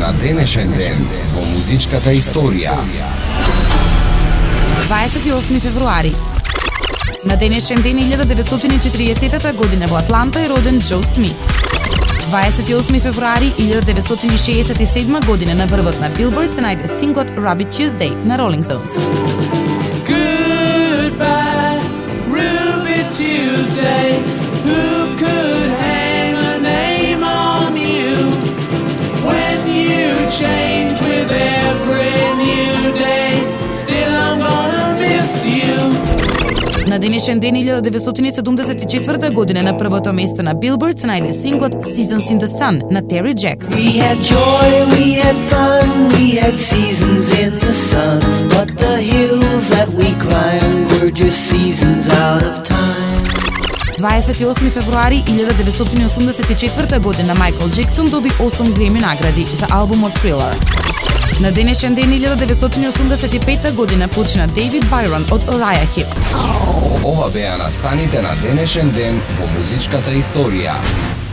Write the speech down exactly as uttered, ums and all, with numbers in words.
на денешен ден во музичката историја. дваесет и осми февруари. На денешен ден илјада деветстотини и четиридесета година во Атланта е роден Џо Смит. дваесет и осми февруари илјада деветстотини и шеесет и седма година на врвот на Билборд се најде синглот Ruby Tuesday на Rolling Stones. Goodbye, Ruby Tuesday. Who could hang a name on you when you change with every new day? Still I'm gonna miss you. На денешен ден илјада деветстотини и седумдесет и четврта година на првото место на Билборд се најде синглот Seasons in the Sun на Terry Jacks. We had joy, we had fun, we had seasons in the sun, but the hills that we climbed were just seasons out of time. дваесет и осми февруари илјада деветстотини и осумдесет и четврта година Майкл Джексон доби осум Греми награди за албумот Thriller. На денешен ден илјада деветстотини и осумдесет и пета година почина Дейвид Байрон од Uriah Heep. Ова беа настаните на денешен ден во музичката историја.